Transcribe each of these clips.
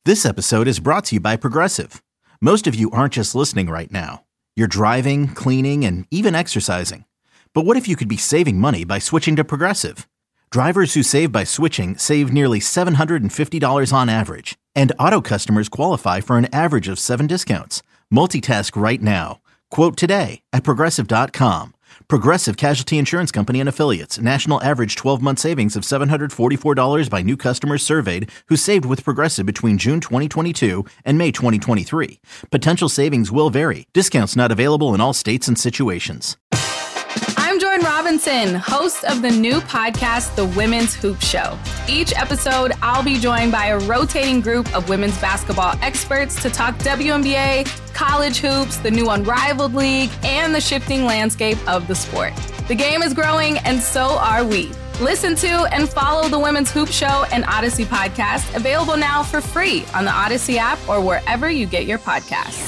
This episode is brought to you by Progressive. Most of you aren't just listening right now. You're driving, cleaning, and even exercising. But what if you could be saving money by switching to Progressive? Drivers who save by switching save nearly $750 on average. And auto customers qualify for an average of 7 discounts. Multitask right now. Quote today at Progressive.com. Progressive Casualty Insurance Company and Affiliates. National average 12-month savings of $744 by new customers surveyed who saved with Progressive between June 2022 and May 2023. Potential savings will vary. Discounts not available in all states and situations. I'm Jordan Robinson, host of the new podcast, The Women's Hoop Show. Each episode, I'll be joined by a rotating group of women's basketball experts to talk WNBA, college hoops, the new Unrivaled League, and the shifting landscape of the sport. The game is growing, and so are we. Listen to and follow The Women's Hoop Show and Odyssey podcast, available now for free on the Odyssey app or wherever you get your podcasts.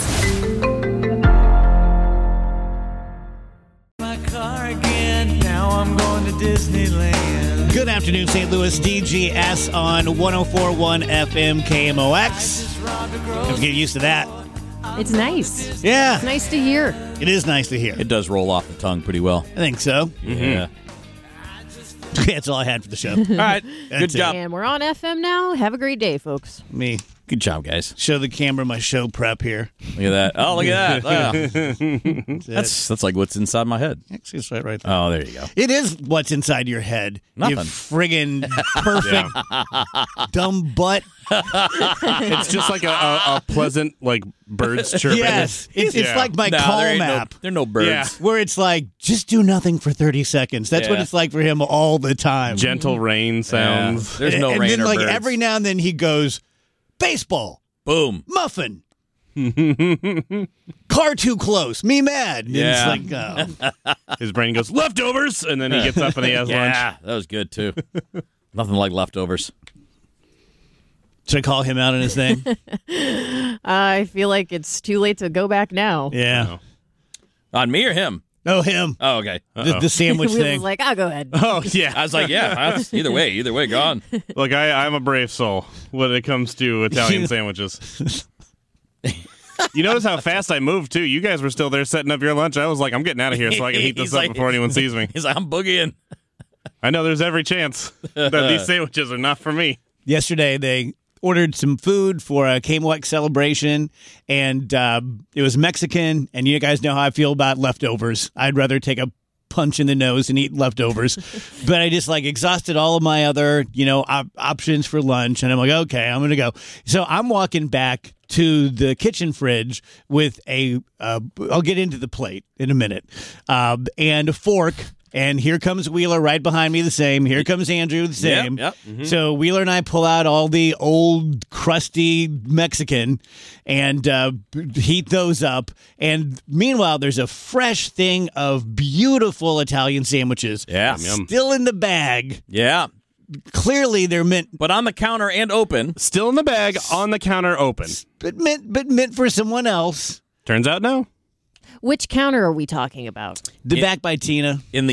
Now I'm going to Disneyland. Good afternoon, St. Louis. DGS on 104.1 FM KMOX. Have to get used to that. It's nice. Yeah. It's nice to hear. It is nice to hear. It does roll off the tongue pretty well. I think so. Yeah. That's all I had for the show. All right. Good job. And we're on FM now. Have a great day, folks. Me. Good job, guys. Show the camera my show prep here. Look at that. Oh, look at that. Wow. That's like what's inside my head. Actually, it's right there. Oh, there you go. It is what's inside your head. Nothing. You friggin' perfect dumb butt. It's just like a pleasant, like, birds chirping. Yes. It's like my calm app. There are no birds. Yeah. Where it's like, just do nothing for 30 seconds. That's what Yeah. it's like for him all the time. Gentle rain sounds. Yeah. There's no and rain then, or like, birds. every now and then he goes, baseball, Boom. muffin, car too close, me mad. And Yeah. it's like, His brain goes, leftovers! And then he gets up and he has lunch. Yeah, that was good, too. Nothing like leftovers. should I call him out on his name? I feel like it's too late to go back now. Yeah. On me or him? Oh, him. Oh, okay. The sandwich We thing. was like, I'll go ahead. Oh, yeah. I was like, yeah, either way, go on. Look, I'm a brave soul when it comes to Italian sandwiches. You notice how fast I moved, too. You guys were still there setting up your lunch. I was like, I'm getting out of here so I can heat this He's up like- before anyone sees me. He's like, I'm boogieing. I know there's every chance that these sandwiches are not for me. Yesterday, they ordered some food for a KMOX celebration, and it was Mexican, and you guys know how I feel about leftovers. I'd rather take a punch in the nose and eat leftovers. But I just, like, exhausted all of my other, options for lunch, and I'm like, okay, I'm going to go. So I'm walking back to the kitchen fridge with I'll get into the plate in a minute, and a fork. And here comes Wheeler right behind me, the same. Here comes Andrew, the same. Yep. Mm-hmm. So Wheeler and I pull out all the old, crusty Mexican and heat those up. And meanwhile, there's a fresh thing of beautiful Italian sandwiches. Yeah. Still in the bag. Yeah. Clearly, they're meant, But on the counter and open. Still in the bag, on the counter, open. but meant for someone else. Turns out, no. Which counter are we talking about? The back by Tina. In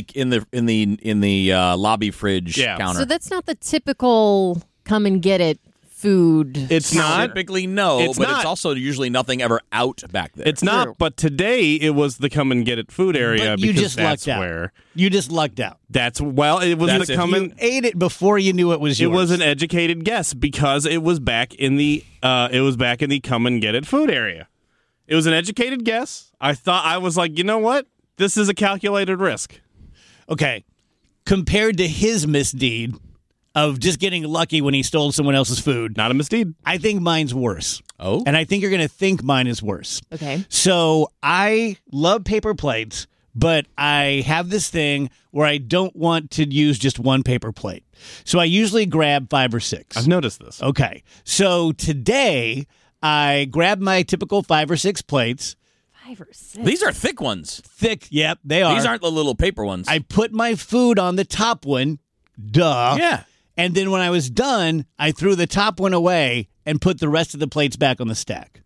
the lobby fridge counter. So that's not the typical come and get it food. It's not. Typically, no, It's but not. it's also usually nothing ever out back there. It's not, but today it was the come and get it food area But you because just that's lucked out. where. You just lucked out. It was That's the if come You and. ate it before you knew it was It yours. was an educated guess because it was back in the come and get it food area. It was an educated guess. I was like, you know what? This is a calculated risk. Okay. Compared to his misdeed of just getting lucky when he stole someone else's food, Not a misdeed. I think mine's worse. Oh? And I think you're going to think mine is worse. Okay. So I love paper plates, but I have this thing where I don't want to use just one paper plate. So I usually grab 5 or 6. I've noticed this. Okay. So today I grabbed my typical 5 or 6 plates. 5 or 6. These are thick ones. Thick. Yep, they are. These aren't the little paper ones. I put my food on the top one. Duh. Yeah. And then when I was done, I threw the top one away and put the rest of the plates back on the stack.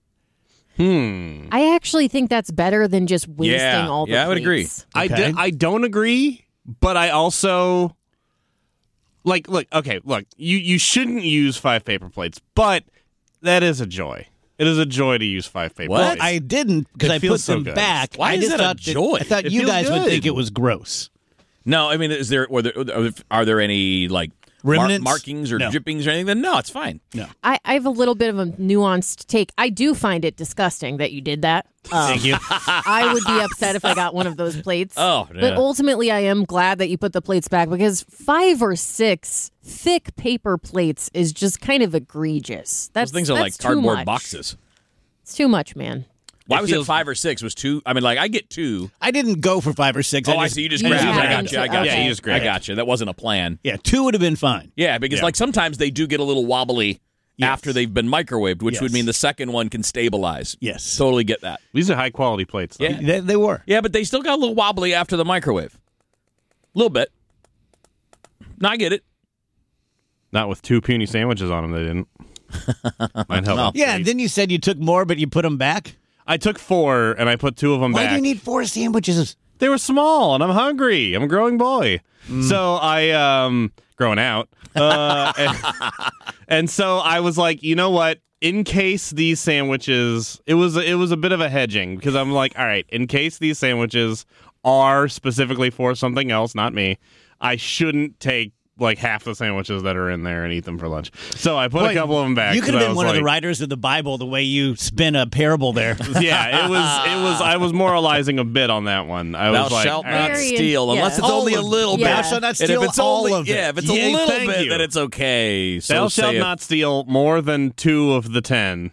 I actually think that's better than just wasting Yeah. all the Yeah, I would agree. plates. Okay. I don't agree, but I also look. You shouldn't use 5 paper plates, but That is a joy. It is a joy to use 5 paper What? plates. I didn't because It I put feels so them good. back. Why I is just that a thought joy? I thought It you feels guys would good. think it was gross. No, I mean, are there any like Remnants? markings or No. drippings or anything? Then no, it's fine. I have a little bit of a nuanced take. I do find it disgusting that you did that. Thank you. I would be upset if I got one of those plates. Oh, But yeah. ultimately, I am glad that you put the plates back because 5 or 6 thick paper plates is just kind of egregious. Those things are like that's too cardboard much. boxes. It's too much, man. Why It was feels- it 5 or 6? Was 2? I mean, like I get 2. I didn't go for 5 or 6. Oh, I see. You just You grabbed. just I happened got you. I to- got okay. you. you just grabbed. I got you. That wasn't a plan. Yeah, 2 would have been fine. Yeah, because Yeah. like sometimes they do get a little wobbly Yes. after they've been microwaved, which would Yes. mean the second one can stabilize. Yes. Totally get that. These are high-quality plates. Though. Yeah. They were. Yeah, but they still got a little wobbly after the microwave. A little bit. No, I get it. Not with 2 puny sandwiches on them, they didn't. Mine held up Yeah, great. and then you said you took more, but you put them back. I took 4, and I put 2 of them Why back. do you need 4 sandwiches? They were small, and I'm hungry. I'm a growing boy. So I, growing out. And so I was like, you know what? In case these sandwiches, it was a bit of a hedging because I'm like, all right, in case these sandwiches are specifically for something else, not me, I shouldn't take like half the sandwiches that are in there and eat them for lunch. So I put a couple of them back. You could have 'cause I been was one of the like- writers of the Bible the way you spin a parable there. Yeah, it was. I was moralizing a bit on that one. I Thou was like, shalt all not right. Very- steal yeah. unless it's All only a of- little yeah. bit. Thou shalt not And steal if it's all only, of it. Yeah, if it's Yeah, a little thank bit, you. then it's okay. So Thou shalt saith- not steal more than 2 of the 10.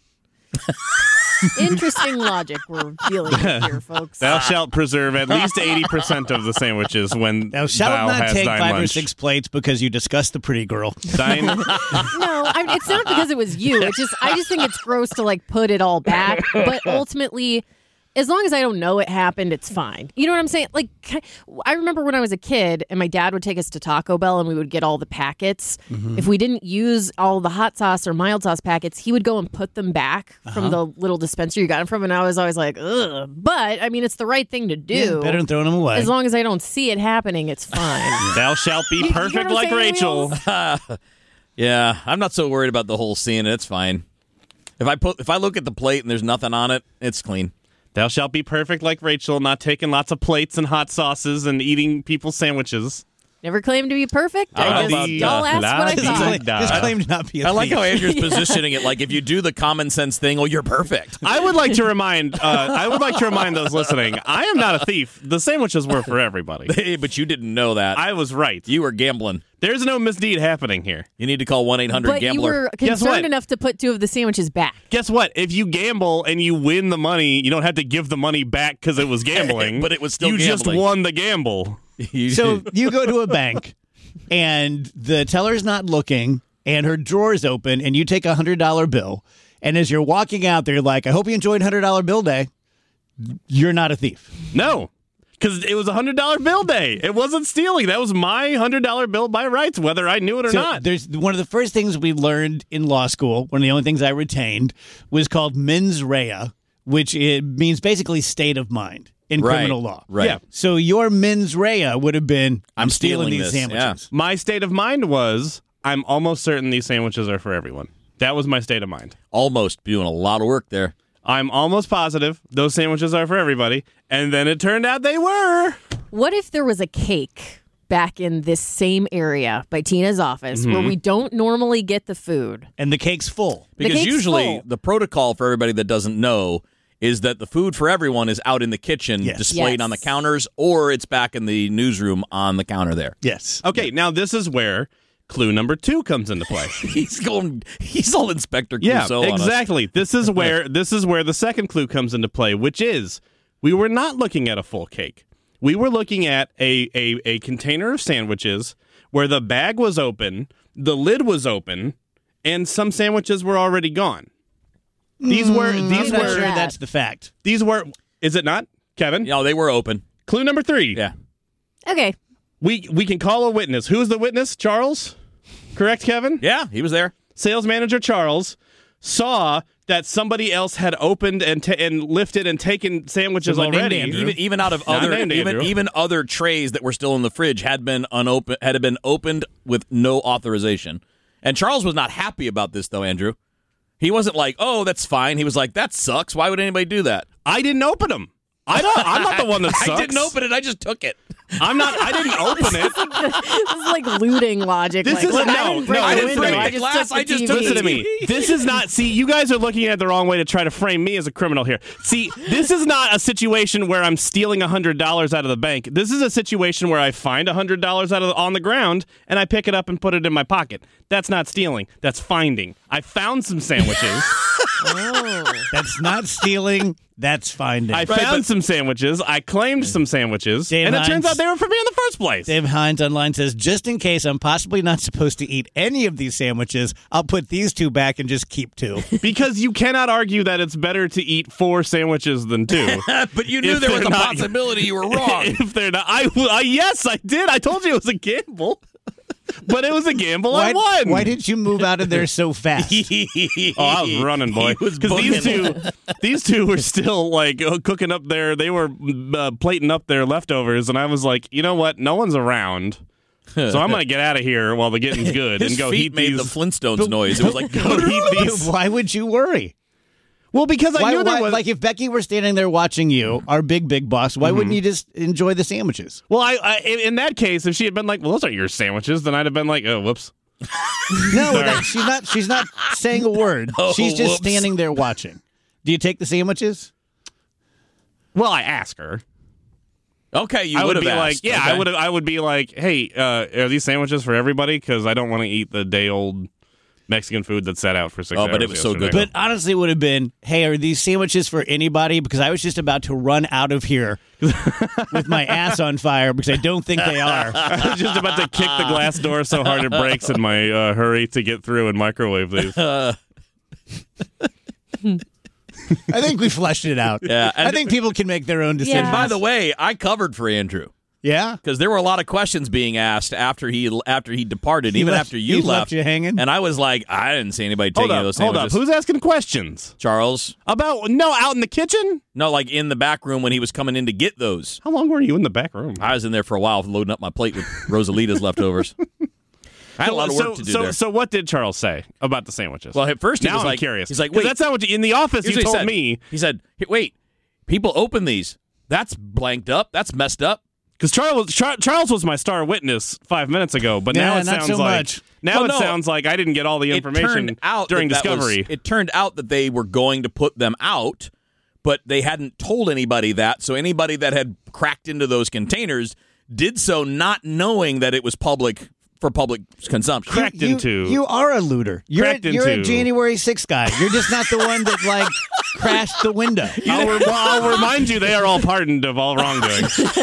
Interesting logic we're dealing with here, folks. Thou shalt preserve at least 80% of the sandwiches when Thou shalt not has take thine 5 or lunch. 6 plates because you discussed the pretty girl. Thine, No, it's not because it was you. I just think it's gross to like put it all back. But ultimately, as long as I don't know it happened, it's fine. You know what I'm saying? Like, I remember when I was a kid and my dad would take us to Taco Bell and we would get all the packets. Mm-hmm. If we didn't use all the hot sauce or mild sauce packets, he would go and put them back from the little dispenser you got them from. And I was always like, ugh. But I mean, it's the right thing to do. Yeah, better than throwing them away. As long as I don't see it happening, it's fine. thou shalt be You know perfect what I'm like saying, Rachel. Wheels? Yeah, I'm not so worried about the whole scene. It's fine. If I look at the plate and there's nothing on it, it's clean. Thou shalt be perfect like Rachel, not taking lots of plates and hot sauces and eating people's sandwiches. Never claimed to be perfect. I don't just know about, y'all asked what I la- thought. da. Just claim to not be a I like thief. how Andrew's positioning it like if you do the common sense thing, you're perfect. I would like to remind those listening, I am not a thief. The sandwiches were for everybody. But you didn't know that. I was right. You were gambling. There's no misdeed happening here. You need to call 1-800 But you gambler. were Guess what? concerned enough to put 2 of the sandwiches back. Guess what? If you gamble and you win the money, you don't have to give the money back because it was gambling. But it was still you just gambling. won the gamble. So you go to a bank, and the teller's not looking, and her drawer's open, and you take a $100 bill. And as you're walking out there, you're like, I hope you enjoyed $100 bill day. You're not a thief. No, because it was a $100 bill day. It wasn't stealing. That was my $100 bill by rights, whether I knew it or So not. there's one of the first things we learned in law school, one of the only things I retained, was called mens rea, which it means basically state of mind in Right, criminal law. right. Yeah. So your mens rea would have been, I'm stealing stealing these this, sandwiches. My state of mind was, I'm almost certain these sandwiches are for everyone. That was my state of mind. Almost doing a lot of work there. I'm almost positive those sandwiches are for everybody. And then it turned out they were. What if there was a cake back in this same area by Tina's office where we don't normally get the food? And the cake's full. The Because cake's usually full. the protocol for everybody that doesn't know is that the food for everyone is out in the kitchen Yes. displayed Yes. on the counters, or it's back in the newsroom on the counter there. Yes. Okay, now this is where clue number 2 comes into play. He's all Inspector Yeah, Clouseau on us. exactly. This is where the second clue comes into play, which is we were not looking at a full cake. We were looking at a container of sandwiches where the bag was open, the lid was open, and some sandwiches were already gone. These were I'm not sure that. that's the fact. these were. Is it not, Kevin? No, they were open. Clue number 3. Yeah. Okay. We can call a witness. Who's the witness? Charles? Correct, Kevin? Yeah, he was there. Sales manager Charles saw that somebody else had opened and lifted and taken sandwiches Someone named already. Andrew. Even out of Not other named Andrew. even other trays that were still in the fridge had been opened with no authorization. And Charles was not happy about this though, Andrew. He wasn't like, oh, that's fine. He was like, that sucks. Why would anybody do that? I didn't open them. I'm not the one that sucks. I didn't open it. I just took it. I didn't open it. This is like looting logic. This like, is look, no, I didn't break no, the I didn't window. break I the just glass. took I the just TV. took Listen to me. This is not. See, you guys are looking at it the wrong way to try to frame me as a criminal here. See, this is not a situation where I'm stealing $100 out of the bank. This is a situation where I find $100 on the ground and I pick it up and put it in my pocket. That's not stealing. That's finding. I found some sandwiches. That's not stealing. That's finding. I found some sandwiches. I claimed some sandwiches, Dave and it Hines. turns out they were for me in the first place. Dave Hines online says, just in case I'm possibly not supposed to eat any of these sandwiches, I'll put these 2 back and just keep 2. Because you cannot argue that it's better to eat 4 sandwiches than 2. But you knew If there was they're a not- possibility you were wrong. If they're not, yes, I did. I told you it was a gamble, but it was a gamble. I won. Why did you move out of there so fast? I was running, boy. He was Because booking. these two were still like cooking up they were plating up their leftovers, and I was like, you know what? No one's around, so I'm gonna get out of here while the getting's good His and go feet heat made these. the Flintstones noise. It was like, go heat these. Why would you worry? Well, because I knew there was. like if Becky were standing there watching you, our big boss, why wouldn't you just enjoy the sandwiches? Well, in that case, if she had been like, "Well, those aren't your sandwiches," then I'd have been like, "Oh, whoops." No, Sorry. she's not saying a word. Oh, She's just whoops. standing there watching. Do you take the sandwiches? Well, I ask her. okay, you I would have be like, asked. yeah, Okay. I would be like, hey, are these sandwiches for everybody? Because I don't want to eat the day old Mexican food that sat out for 6 hours. Oh, but it was so yesterday. good. But honestly, it would have been, hey, are these sandwiches for anybody? Because I was just about to run out of here with my ass on fire because I don't think they are. I was just about to kick the glass door so hard it breaks in my hurry to get through and microwave these. I think we fleshed it out. Yeah, I and- think people can make their own decisions. Yeah. By the way, I covered for Andrew Yeah? because there were a lot of questions being asked after he departed, even left- after you he left. left you hanging? And I was like, I didn't see anybody taking Hold those up, hold sandwiches. up. Who's asking questions? Charles? Out in the kitchen? No, like in the back room when he was coming in to get those. How long were you in the back room? I was in there for a while loading up my plate with Rosalita's leftovers. I had a lot of work to do there. So what did Charles say about the sandwiches? Well, at first he now was I'm like, curious. he's like, 'Cause wait, that's not what in the office here's you what he told said. me. He said, "Hey, wait, people open these. That's blanked up. That's messed up. Because Charles was my star witness 5 minutes ago, but Yeah, now it not sounds so like much. now Well, it no. sounds like I didn't get all the information It turned out during that Discovery. it turned out that they were going to put them out, but they hadn't told anybody that. So anybody that had cracked into those containers did so not knowing that it was public for public consumption. Cracked into. You are a looter. You're Cracked you're a into. January 6th guy. You're just not the one that, like, crashed the window. I'll remind you, they are all pardoned of all wrongdoing.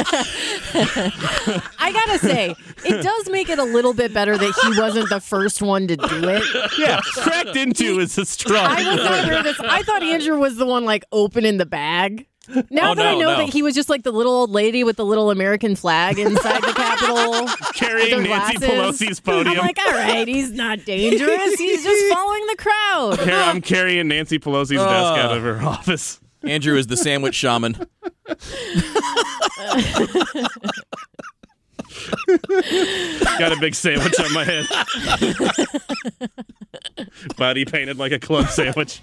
I gotta say, it does make it a little bit better that he wasn't the first one to do it. Yeah, cracked into is a strong. I was not nervous. I thought Andrew was the one like opening the bag. Now Oh, that I no, know no. that he was just like the little old lady with the little American flag inside the Capitol, Carrying with her Nancy glasses, Pelosi's podium. I'm like, all right, he's not dangerous. He's just following the crowd. I'm carrying Nancy Pelosi's desk out of her office. Andrew is the sandwich shaman. Got a big sandwich on my head. Body painted like a club sandwich.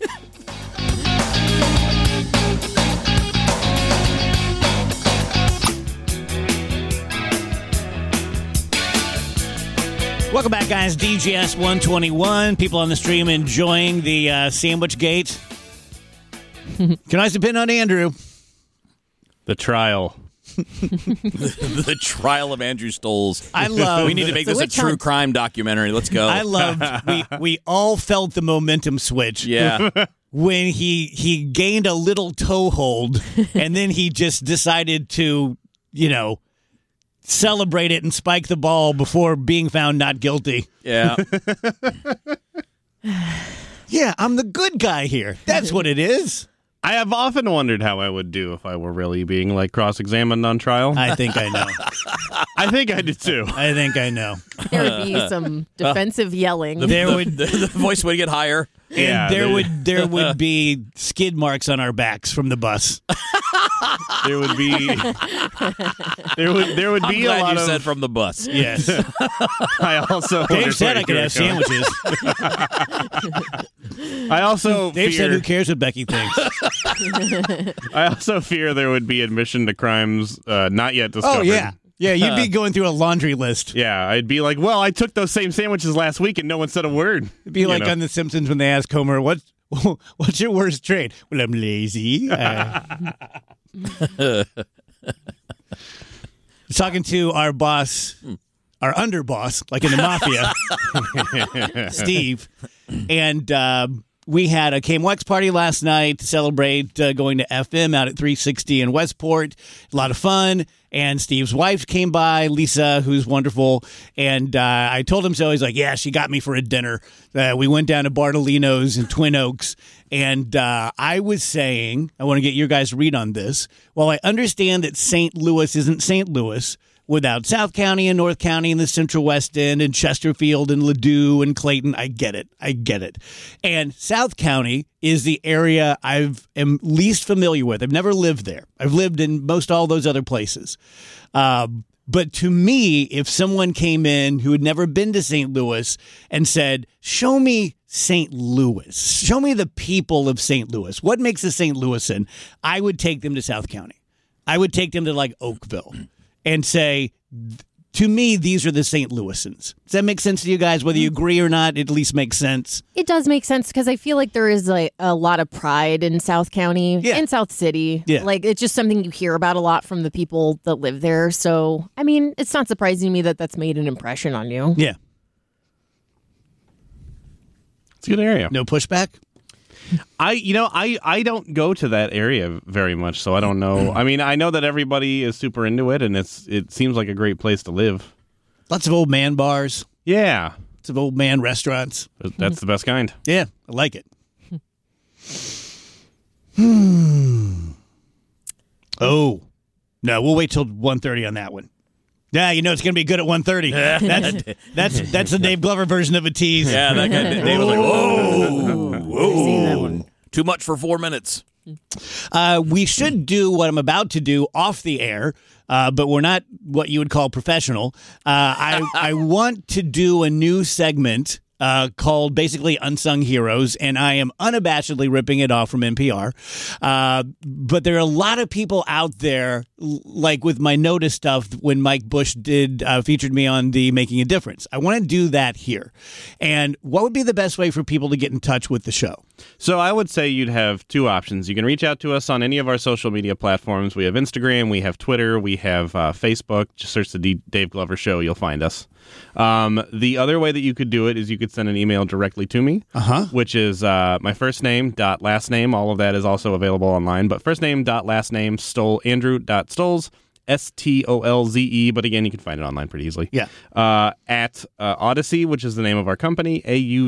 Welcome back, guys. DGS 121. People on the stream enjoying the sandwich gate. Can I depend on Andrew? The trial. The trial of Andrew Stoles. I love. We need to make It's a this a witch true hunt. crime documentary. Let's go. I love. We all felt the momentum switch. Yeah. When he gained a little toehold, and then he just decided to, celebrate it and spike the ball before being found not guilty. Yeah. Yeah, I'm the good guy here. That's what it is. I have often wondered how I would do if I were really being cross-examined on trial. I think I know. I think I did too. I think I know. There would be some defensive yelling. There would the voice would get higher. and Yeah, there would be skid marks on our backs from the bus. There would be there would I'm be a glad lot you of. said from the bus. Yes. I also Dave wondered said where I could you have were going. sandwiches. I also Dave said, "Who fear. cares what Becky thinks?" I also fear there would be admission to crimes not yet discovered. Oh yeah, you'd be going through a laundry list. Yeah, I'd be like, well, I took those same sandwiches last week and no one said a word. It'd be like on The Simpsons when they ask Homer, "What's your worst trait?" Well, I'm lazy. Talking to our boss, our underboss, like in the mafia, Steve, and we had a KMOX party last night to celebrate going to FM out at 360 in Westport. A lot of fun. And Steve's wife came by, Lisa, who's wonderful. And I told him so. He's like, yeah, she got me for a dinner. We went down to Bartolino's in Twin Oaks. And I was saying, I want to get your guys' read on this. While I understand that St. Louis isn't St. Louis, without South County and North County and the Central West End and Chesterfield and Ladue and Clayton, I get it. And South County is the area I am least familiar with. I've never lived there. I've lived in most all those other places. But to me, if someone came in who had never been to St. Louis and said, show me St. Louis, show me the people of St. Louis, what makes a St. Louisan, I would take them to South County. I would take them to like Oakville and say, to me, these are the St. Louisans. Does that make sense to you guys? Whether you agree or not, it at least makes sense. It does make sense because I feel like there is a lot of pride in South County, in South City. Yeah. Like, it's just something you hear about a lot from the people that live there. So, I mean, it's not surprising to me that that's made an impression on you. Yeah. It's a good area. No pushback? I don't go to that area very much, so I don't know. I mean, I know that everybody is super into it, and it seems like a great place to live. Lots of old man bars. Yeah. Lots of old man restaurants. That's the best kind. Yeah, I like it. Oh. No, we'll wait till 1:30 on that one. Yeah, you know it's going to be good at 1:30. That's the Dave Glover version of a tease. Yeah, that guy. Dave was like, whoa. Too much for 4 minutes. We should do what I'm about to do off the air, but we're not what you would call professional. I want to do a new segment called basically Unsung Heroes, and I am unabashedly ripping it off from NPR. But there are a lot of people out there, like with my Notice stuff, when Mike Bush featured me on the Making a Difference. I want to do that here. And what would be the best way for people to get in touch with the show? So I would say you'd have two options. You can reach out to us on any of our social media platforms. We have Instagram, we have Twitter, we have Facebook. Just search the Dave Glover Show. You'll find us. The other way that you could do it is you could send an email directly to me, which is my first name dot last name. All of that is also available online. But first name dot last name Andrew.Stolze, Stolze. But again, you can find it online pretty easily. Yeah. At Odyssey, which is the name of our company,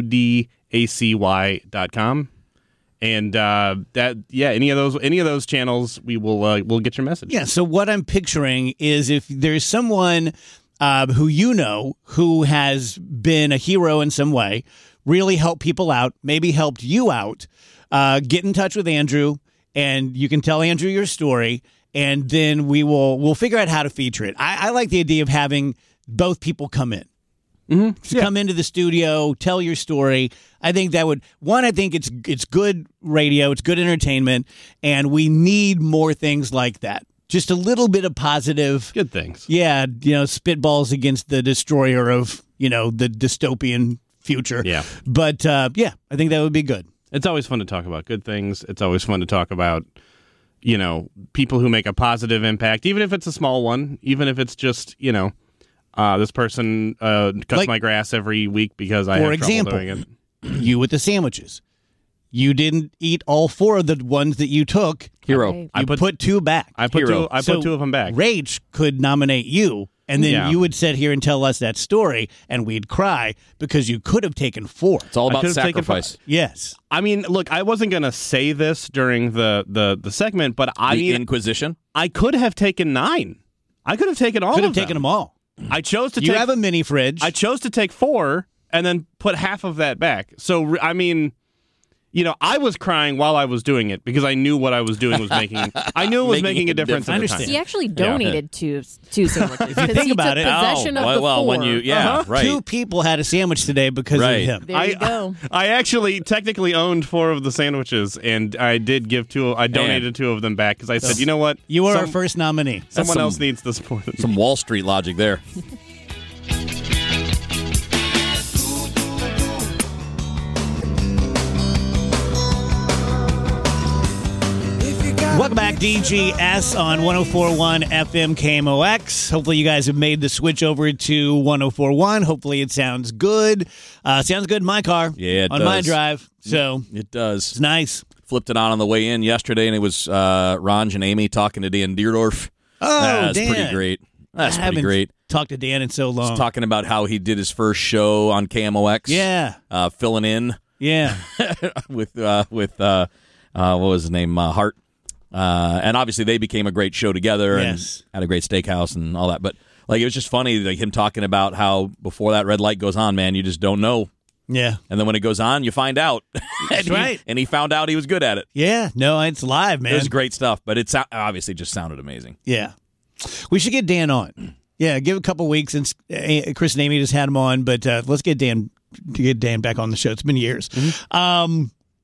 AUDACY.com. And any of those channels, we'll get your message. Yeah. So what I'm picturing is if there's someone who you know who has been a hero in some way, really helped people out, maybe helped you out, get in touch with Andrew, and you can tell Andrew your story, and then we'll figure out how to feature it. I like the idea of having both people come in. Come into the studio, tell your story. I think that would, I think it's good radio, it's good entertainment, and we need more things like that. Just a little bit of positive. Good things. Yeah, spitballs against the destroyer of, the dystopian future. Yeah. But, I think that would be good. It's always fun to talk about good things. It's always fun to talk about, people who make a positive impact, even if it's a small one, even if it's just, this person cuts my grass every week because I have trouble doing it. You with the sandwiches. You didn't eat all 4 of the ones that you took. Hero. Okay. You put 2 back. I put 2 of them back. Rach could nominate you, and then you would sit here and tell us that story, and we'd cry because you could have taken 4. It's all about could've taken sacrifice. Yes. I mean, look, I wasn't going to say this during the segment, but The Inquisition? I could have taken 9. I could have taken all Could of have them. taken them all. I chose to You take... have a mini fridge. I chose to take 4 and then put half of that back. So, I mean... I was crying while I was doing it because I knew what I was doing was making. I knew it was making a difference. I at the understand. time. He actually donated two sandwiches. If you think about took it, possession of the well, four. when you, right. 2 people had a sandwich today because Right. of him. There you go. I actually technically owned 4 of the sandwiches, and I did give 2. I donated 2 of them back because I said, you know what? You were our first nominee. Someone else needs the support. Some Wall Street logic there. Welcome back, DGS on 104.1 FM KMOX. Hopefully you guys have made the switch over to 104.1. Hopefully it sounds good. Sounds good in my car. Yeah, it on my does. drive. So It does. it's nice. Flipped it on the way in yesterday, and it was Ronj and Amy talking to Dan Deerdorf. Oh, That's Dan. pretty great. That's I pretty haven't great. talked to Dan in so long. He's talking about how he did his first show on KMOX. Yeah. Filling in Yeah. with what was his name? Hart. And obviously they became a great show together Yes. and had a great steakhouse and all that. But like it was just funny, like him talking about how before that red light goes on, man, you just don't know. Yeah. And then when it goes on, you find out. That's right. And he found out he was good at it. Yeah. No, it's live, man. It was great stuff, but it obviously just sounded amazing. Yeah. We should get Dan on. Yeah, give it a couple weeks since Chris and Amy just had him on, but let's get Dan back on the show. It's been years. Mm-hmm.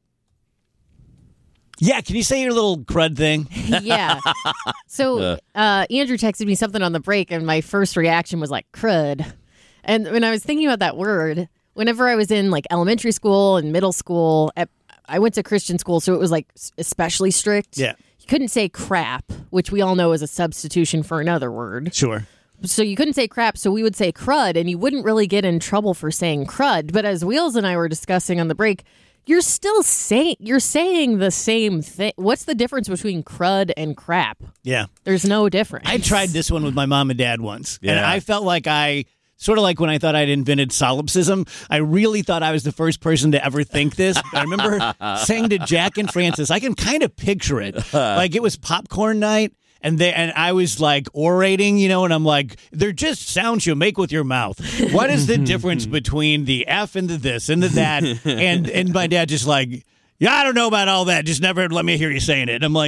Yeah, can you say your little crud thing? Yeah. So Andrew texted me something on the break, and my first reaction was like, crud. And when I was thinking about that word, whenever I was in like elementary school and middle school, I went to Christian school, so it was like especially strict. Yeah. You couldn't say crap, which we all know is a substitution for another word. Sure. So you couldn't say crap, so we would say crud, and you wouldn't really get in trouble for saying crud. But as Wheels and I were discussing on the break, you're saying the same thing. What's the difference between crud and crap? Yeah. There's no difference. I tried this one with my mom and dad once, and Yeah. I felt like sort of like when I thought I'd invented solipsism, I really thought I was the first person to ever think this. I remember saying to Jack and Francis, I can kind of picture it. Like it was popcorn night, and I was like orating, and I'm like, they're just sounds you make with your mouth. What is the difference between the F and the this and the that? And my dad just like, yeah, I don't know about all that. Just never let me hear you saying it. And I'm like,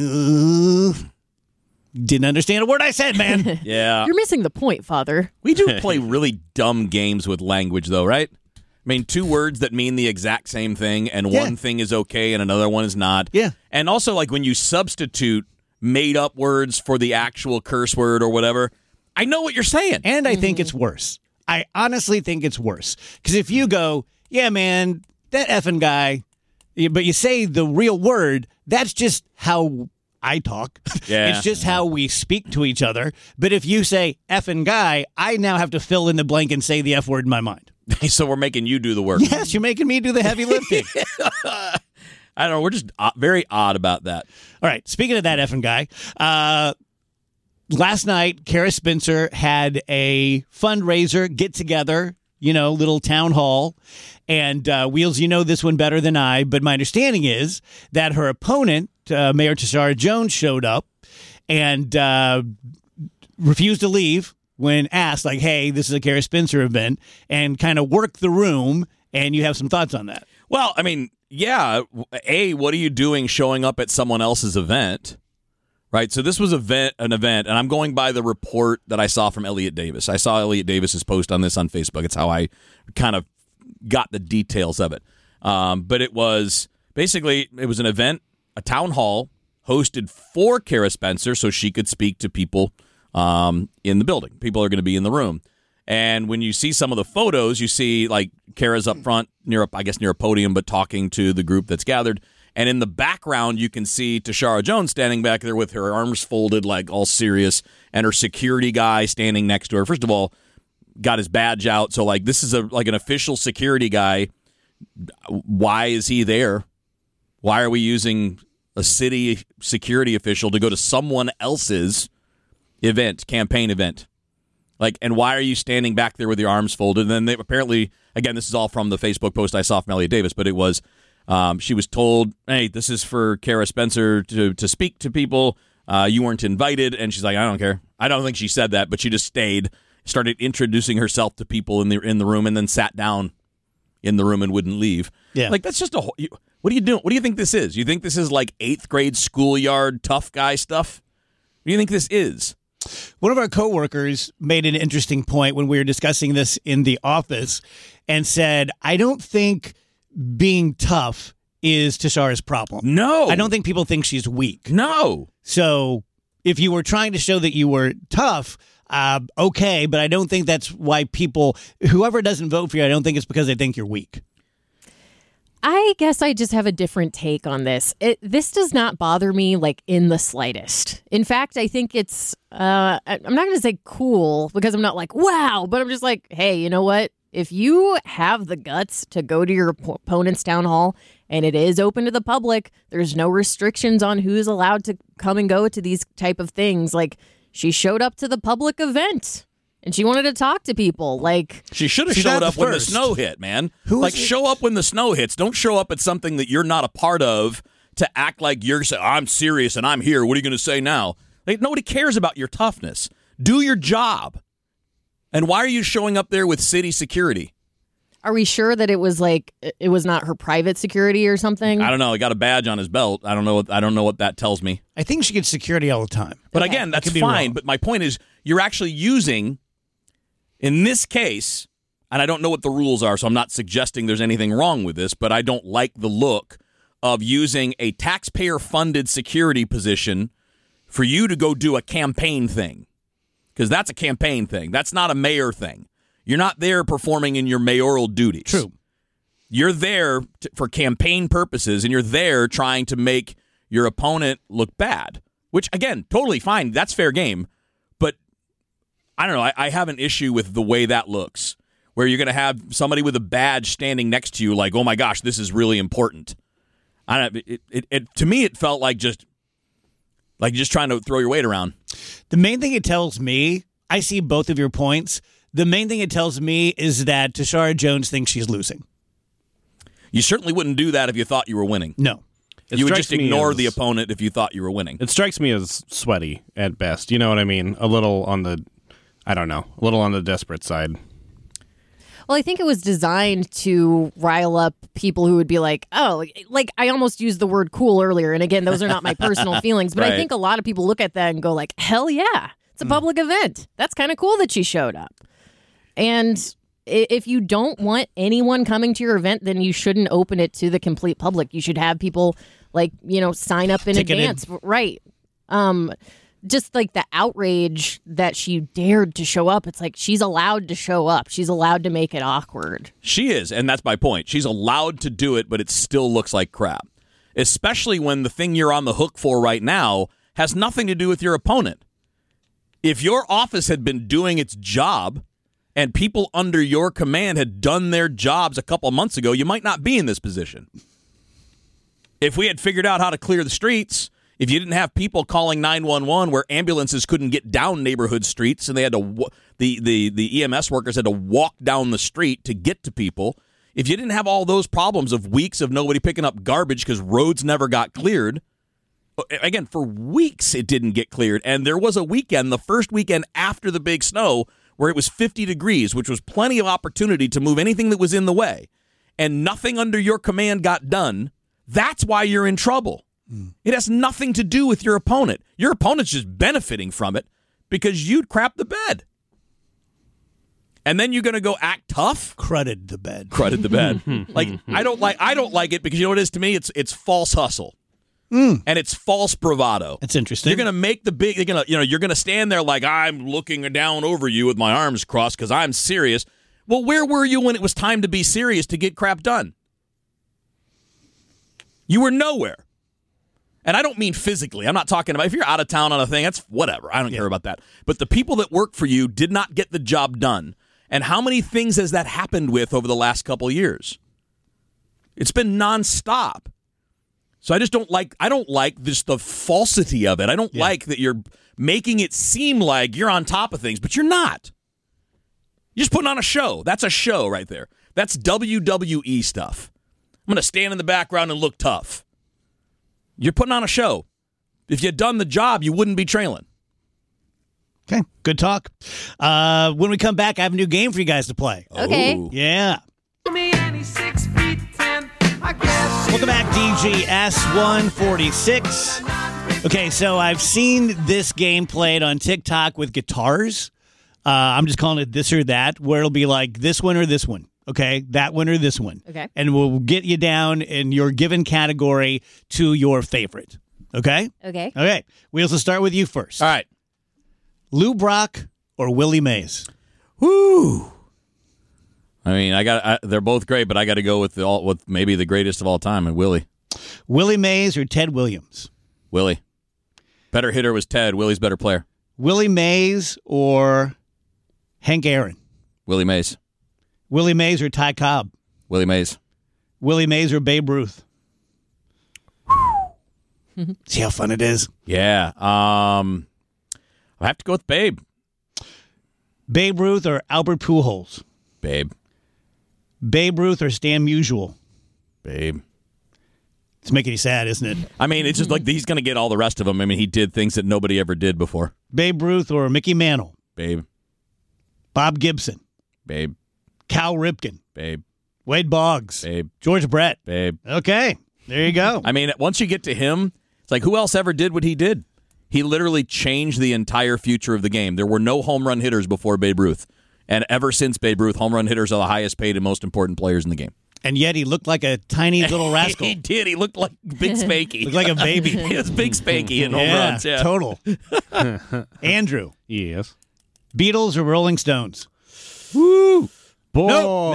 didn't understand a word I said, man. Yeah. You're missing the point, Father. We do play really dumb games with language, though, right? I mean, 2 words that mean the exact same thing, and Yeah. one thing is okay and another one is not. Yeah. And also, like, when you substitute made-up words for the actual curse word or whatever, I know what you're saying. And I think it's worse. I honestly think it's worse. Because if you go, yeah, man, that effing guy, but you say the real word, that's just how I talk. Yeah. It's just how we speak to each other. But if you say effing guy, I now have to fill in the blank and say the F word in my mind. So we're making you do the work. Yes, you're making me do the heavy lifting. I don't know. We're just very odd about that. All right. Speaking of that effing guy, last night, Kara Spencer had a fundraiser get together, little town hall. And Wheels, you know this one better than I, but my understanding is that her opponent, Mayor Tashara Jones, showed up and refused to leave when asked, like, hey, this is a Kara Spencer event, and kind of worked the room. And you have some thoughts on that. Well, I mean, yeah. A, what are you doing showing up at someone else's event? Right. So this was an event, and I'm going by the report that I saw from Elliot Davis. I saw Elliot Davis's post on this on Facebook. It's how I kind of got the details of it. But it was basically, it was an event, a town hall hosted for Kara Spencer so she could speak to people in the building. People are going to be in the room. And when you see some of the photos, you see like Kara's up front near a podium, but talking to the group that's gathered. And in the background, you can see Tashara Jones standing back there with her arms folded, like all serious, and her security guy standing next to her. First of all, got his badge out. So like this is an official security guy. Why is he there? Why are we using a city security official to go to someone else's campaign event? Like, and why are you standing back there with your arms folded? And then they apparently, again, this is all from the Facebook post I saw from Elliot Davis, but it was, she was told, hey, this is for Kara Spencer to speak to people. You weren't invited. And she's like, I don't care. I don't think she said that, but she just stayed, started introducing herself to people in the room, and then sat down in the room and wouldn't leave. Yeah. Like, that's just What are you doing? What do you think this is? You think this is like 8th grade schoolyard tough guy stuff? What do you think this is? One of our coworkers made an interesting point when we were discussing this in the office and said, I don't think being tough is Tashara's problem. No. I don't think people think she's weak. No. So if you were trying to show that you were tough, okay, but I don't think that's why people, whoever doesn't vote for you, I don't think it's because they think you're weak. I guess I just have a different take on this. This does not bother me like in the slightest. In fact, I think it's, I'm not going to say cool because I'm not like, wow, but I'm just like, hey, you know what? If you have the guts to go to your opponent's town hall and it is open to the public, there's no restrictions on who's allowed to come and go to these type of things. Like she showed up to the public event. And she wanted to talk to people. Like she should have showed up when the snow hit, man. Show up when the snow hits. Don't show up at something that you're not a part of to act like you're saying, I'm serious and I'm here. What are you going to say now? Like, nobody cares about your toughness. Do your job. And why are you showing up there with city security? Are we sure that it was like it was not her private security or something? I don't know. He got a badge on his belt. I don't know what that tells me. I think she gets security all the time. But again, that's fine. But my point is, you're actually using, in this case, and I don't know what the rules are, so I'm not suggesting there's anything wrong with this, but I don't like the look of using a taxpayer-funded security position for you to go do a campaign thing. Because that's a campaign thing. That's not a mayor thing. You're not there performing in your mayoral duties. True. You're there for campaign purposes, and you're there trying to make your opponent look bad, which, again, totally fine. That's fair game. But I don't know. I have an issue with the way that looks, where you're going to have somebody with a badge standing next to you like, oh, my gosh, this is really important. To me, it felt like just trying to throw your weight around. The main thing it tells me, I see both of your points. The main thing it tells me is that Tashara Jones thinks she's losing. You certainly wouldn't do that if you thought you were winning. No. You would just ignore the opponent if you thought you were winning. It strikes me as sweaty at best. You know what I mean? A little on the desperate side. Well, I think it was designed to rile up people who would be like, oh, like I almost used the word cool earlier. And again, those are not my personal feelings. But Right. I think a lot of people look at that and go like, hell yeah, it's a public event. That's kind of cool that she showed up. And if you don't want anyone coming to your event, then you shouldn't open it to the complete public. You should have people like, sign up in advance. Right. Just like the outrage that she dared to show up. It's like she's allowed to show up. She's allowed to make it awkward. She is, and that's my point. She's allowed to do it, but it still looks like crap. Especially when the thing you're on the hook for right now has nothing to do with your opponent. If your office had been doing its job and people under your command had done their jobs a couple months ago, you might not be in this position. If we had figured out how to clear the streets, if you didn't have people calling 911 where ambulances couldn't get down neighborhood streets and they had to the EMS workers had to walk down the street to get to people, if you didn't have all those problems of weeks of nobody picking up garbage because roads never got cleared, again, for weeks it didn't get cleared. And there was a weekend, the first weekend after the big snow, where it was 50 degrees, which was plenty of opportunity to move anything that was in the way, and nothing under your command got done. That's why you're in trouble. It has nothing to do with your opponent. Your opponent's just benefiting from it because you'd crap the bed. And then you're going to go act tough? Crudted the bed. Crudted the bed. I don't like it because you know what it is to me? It's false hustle. And it's false bravado. That's interesting. You're going to make the big, you're going to stand there like I'm looking down over you with my arms crossed because I'm serious. Well, where were you when it was time to be serious to get crap done? You were nowhere. And I don't mean physically. I'm not talking about if you're out of town on a thing, that's whatever. I don't care about that. But the people that work for you did not get the job done. And how many things has that happened with over the last couple of years? It's been nonstop. So I don't like just the falsity of it. I don't like that you're making it seem like you're on top of things, but you're not. You're just putting on a show. That's a show right there. That's WWE stuff. I'm going to stand in the background and look tough. You're putting on a show. If you'd done the job, you wouldn't be trailing. Okay, good talk. When we come back, I have a new game for you guys to play. Okay. Oh. Yeah. Me and he's 6'10". I guess Welcome back, DGS 146. Okay, so I've seen this game played on TikTok with guitars. I'm just calling it this or that, where it'll be like this one or this one. Okay, that one or this one. Okay. And we'll get you down in your given category to your favorite. Okay? Okay. Okay. We also start with you first. All right. Lou Brock or Willie Mays? Woo. I mean, they're both great, but I got to go with maybe the greatest of all time, and Willie. Willie Mays or Ted Williams? Willie. Better hitter was Ted. Willie's better player. Willie Mays or Hank Aaron? Willie Mays. Willie Mays or Ty Cobb? Willie Mays. Willie Mays or Babe Ruth? See how fun it is? Yeah. I have to go with Babe. Babe Ruth or Albert Pujols? Babe. Babe Ruth or Stan Musial? Babe. It's making you sad, isn't it? I mean, it's just like he's going to get all the rest of them. I mean, he did things that nobody ever did before. Babe Ruth or Mickey Mantle? Babe. Bob Gibson? Babe. Cal Ripken? Babe. Wade Boggs? Babe. George Brett? Babe. Okay, there you go. I mean, once you get to him, it's like, who else ever did what he did? He literally changed the entire future of the game. There were no home run hitters before Babe Ruth. And ever since Babe Ruth, home run hitters are the highest paid and most important players in the game. And yet he looked like a tiny little rascal. He did. He looked like Big Spanky. Looked like a baby. He was Big Spanky in home runs. Yeah. Total. Andrew, Yes. Beatles or Rolling Stones? Woo! Boy.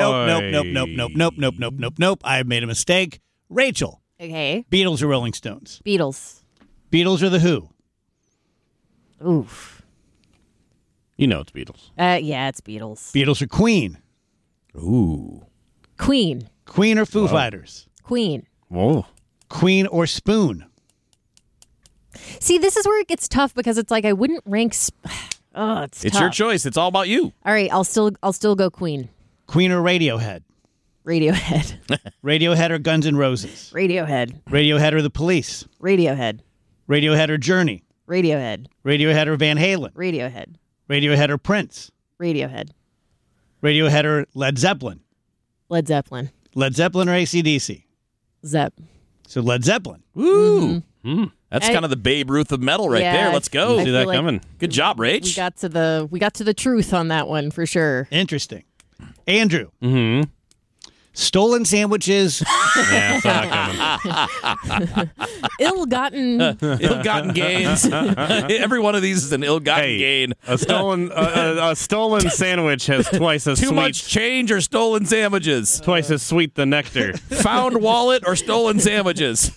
Nope. I made a mistake. Rachel, Okay. Beatles or Rolling Stones? Beatles. Beatles or The Who? Oof. You know it's Beatles. Yeah, it's Beatles. Beatles or Queen? Ooh. Queen. Queen or Foo Fighters? Queen. Whoa. Queen or Spoon? See, this is where it gets tough because it's like I wouldn't rank. It's It's tough. your choice. It's all about you. All right, I'll still go Queen. Queen or Radiohead? Radiohead. Radiohead or Guns N' Roses? Radiohead. Radiohead or The Police? Radiohead. Radiohead or Journey? Radiohead. Radiohead or Van Halen? Radiohead. Radiohead or Prince? Radiohead. Radiohead or Led Zeppelin? Led Zeppelin. Led Zeppelin or AC/DC? Zepp. So Led Zeppelin. Ooh. That's I- kind of the Babe Ruth of metal right Yeah, there. Let's go. I See that feel like coming. Good job, Rach. We got to the truth on that one for sure. Interesting. Andrew. Mm-hmm. Stolen sandwiches. Yeah, saw that coming. Ill-gotten. Ill-gotten gains. Every one of these is an ill-gotten Hey, gain. a stolen sandwich has twice as Too sweet. much change or stolen sandwiches. Twice as sweet the nectar. Found wallet or stolen sandwiches.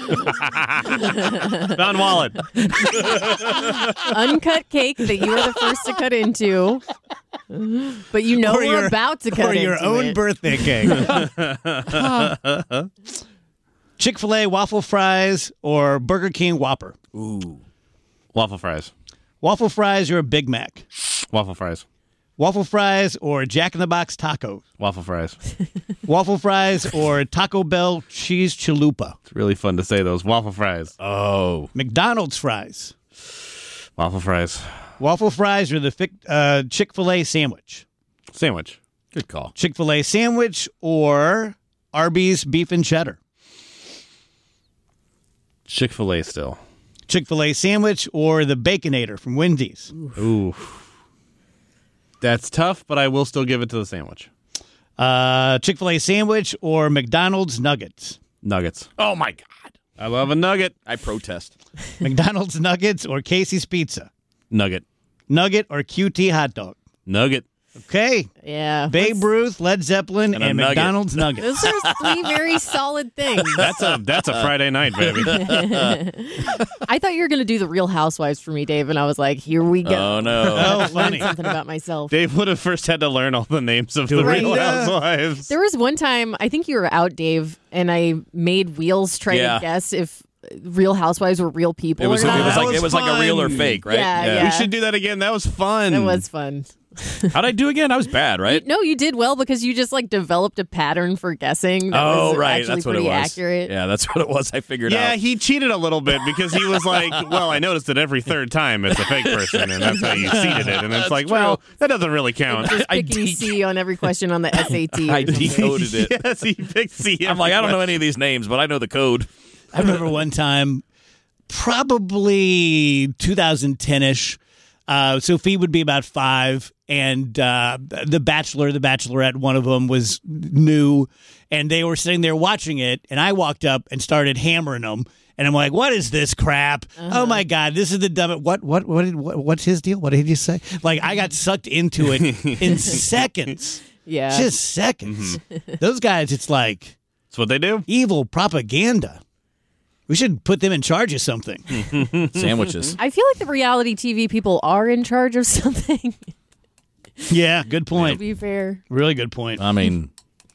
Found wallet. Uncut cake that you were the first to cut into. But you know Or we're your- about to cut or into your own it. birthday cake. Chick-fil-A waffle fries or Burger King Whopper? Waffle fries. Waffle fries or a Big Mac? Waffle fries. Waffle fries or Jack in the Box tacos? Waffle fries. Waffle fries or Taco Bell cheese chalupa? It's really fun to say those. Waffle fries. Oh. McDonald's fries? Waffle fries. Waffle fries or the Chick-fil-A sandwich? Sandwich. Good call. Chick-fil-A sandwich or Arby's beef and cheddar? Chick-fil-A still. Chick-fil-A sandwich or the Baconator from Wendy's? Ooh. That's tough, but I will still give it to the sandwich. Chick-fil-A sandwich or McDonald's nuggets? Nuggets. Oh, my God. I love a nugget. I protest. McDonald's nuggets or Casey's Pizza? Nugget. Nugget or QT hot dog? Nugget. Okay. Yeah. Babe Ruth, Led Zeppelin, And a and nugget. McDonald's nuggets. Those are three very solid things. That's a Friday night, baby. I thought you were going to do the Real Housewives for me, Dave, and I was like, here we go. Oh, no. Oh, Learn funny. something about myself. Dave would have first had to learn all the names of the Dorinda. Real Housewives. There was one time, I think you were out, Dave, and I made Wheels try Yeah. to guess if Real Housewives were real people It was or not. like was a real or fun. fake, right? Yeah, yeah. We should do that again. That was fun. That was fun. How'd I do again? I was bad, right? No, you did well because you just like developed a pattern for guessing. That was right. actually That's what it pretty was. accurate. Yeah, that's what it was. I figured out. Yeah, he cheated a little bit because he was like, well, I noticed that every third time it's a fake person, and that's how you seeded it. And it's like, well, that doesn't really count. Just picking C on every question on the SAT. I decoded it. Yes, he picked C. I'm like, I don't know any of these names, but I know the code. I remember one time, probably 2010-ish, Sophie would be about 5, and the Bachelor, the Bachelorette, one of them was new, and they were sitting there watching it, and I walked up and started hammering them, and I'm like, what is this crap? Oh, my God, this is the dumbest. What's his deal? What did he say? Like, I got sucked into it in seconds. Yeah. Just seconds. Those guys, it's like That's what they do. evil propaganda. We should put them in charge of something. Sandwiches. I feel like the reality TV people are in charge of something. Yeah, good To point. be fair. Really good point. I mean,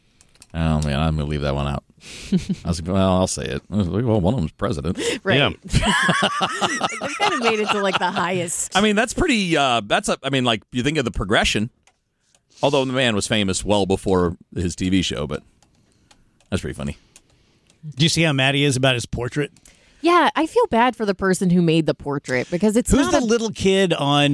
oh, man, I'm going to leave that one out. I was like, well, I'll say it. Well, one of them's president. Right. Yeah. They've kind of made it to like the highest. I mean, that's pretty, like, you think of the progression. Although the man was famous well before his TV show, but that's pretty funny. Do you see how mad he is about his portrait? Yeah, I feel bad for the person who made the portrait because it's Who's not the little kid on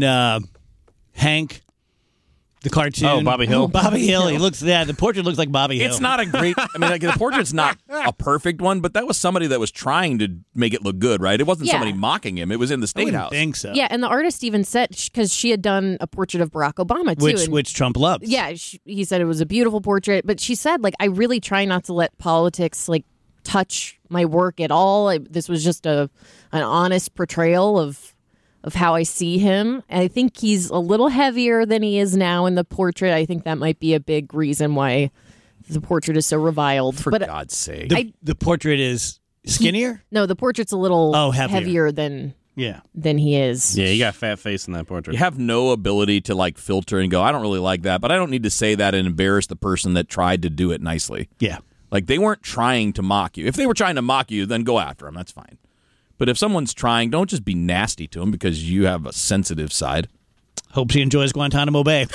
Hank, the cartoon? Oh, Bobby Hill. Bobby Hill. He looks. Yeah, the portrait looks like Bobby Hill. It's not a great, I mean, like, the portrait's not a perfect one, but that was somebody that was trying to make it look good, right? It wasn't Yeah. somebody mocking him. It was in the I State wouldn't House. think so. Yeah, and the artist even said because she had done a portrait of Barack Obama too, and which Trump loves. yeah, he said it was a beautiful portrait, but she said like I really try not to let politics like touch my work at all. This was just an honest portrayal of how I see him. And I think he's a little heavier than he is now in the portrait. I think that might be a big reason why the portrait is so reviled. For but God's sake. The portrait is skinnier. no, the portrait's a little heavier. than Yeah. he is. Yeah, you got a fat face in that portrait. You have no ability to, like, filter and go, I don't really like that, but I don't need to say that and embarrass the person that tried to do it nicely. Yeah. Like, they weren't trying to mock you. If they were trying to mock you, then go after them. That's fine. But if someone's trying, don't just be nasty to them because you have a sensitive side. Hope she enjoys Guantanamo Bay.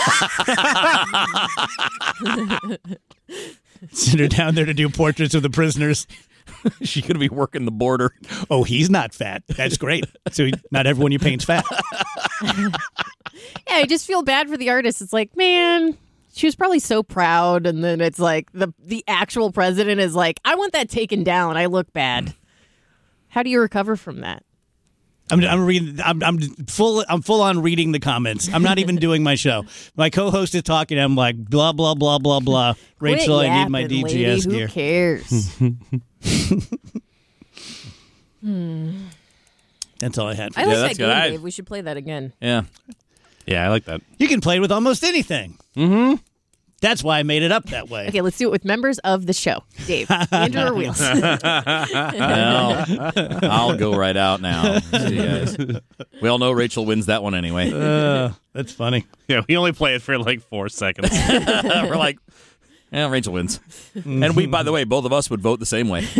Send her down there to do portraits of the prisoners. She's going to be working the border. Oh, he's not fat. That's great. So not everyone you paint's fat. Yeah, I just feel bad for the artist. It's like, man, she was probably so proud, and then it's like the actual president is like, I want that taken down. I look bad. How do you recover from that? I'm reading. I'm full on reading the comments. I'm not even doing my show. My co-host is talking. I'm like blah blah blah blah blah. Rachel, Quit I need my yapping, DGS lady. gear. Who cares? That's all I had. I like that's that good. game, Dave. We should play that again. Yeah. Yeah, I like that. You can play it with almost anything. Mm-hmm. That's why I made it up that way. Okay, let's do it with members of the show. Dave, Andrew or Wheels? Well, I'll go right out now. See you guys. We all know Rachel wins that one anyway. That's funny. Yeah, we only play it for like 4 seconds. We're like, yeah, Rachel wins. And we, by the way, both of us would vote the same way.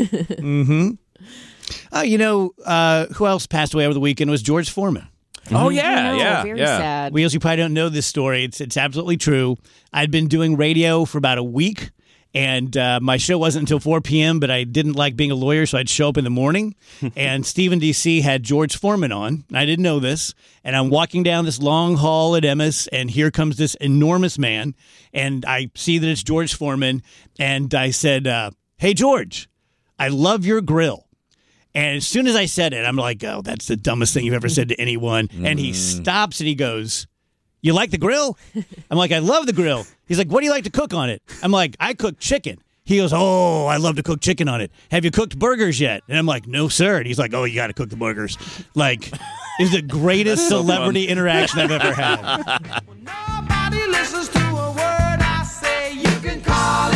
Who else passed away over the weekend was George Foreman. Oh, yeah, No, yeah. very yeah. sad. Wheels, you probably don't know this story. It's absolutely true. I'd been doing radio for about a week, and my show wasn't until 4 p.m., but I didn't like being a lawyer, so I'd show up in the morning. And Stephen D.C. had George Foreman on. I didn't know this. And I'm walking down this long hall at Emmis, and here comes this enormous man. And I see that it's George Foreman. And I said, hey, George, I love your grill. And as soon as I said it, I'm like, oh, that's the dumbest thing you've ever said to anyone. And he stops and he goes, you like the grill? I'm like, I love the grill. He's like, what do you like to cook on it? I'm like, I cook chicken. He goes, oh, I love to cook chicken on it. Have you cooked burgers yet? And I'm like, no, sir. And he's like, oh, you got to cook the burgers. Like, it's the greatest celebrity interaction I've ever had. Nobody listens to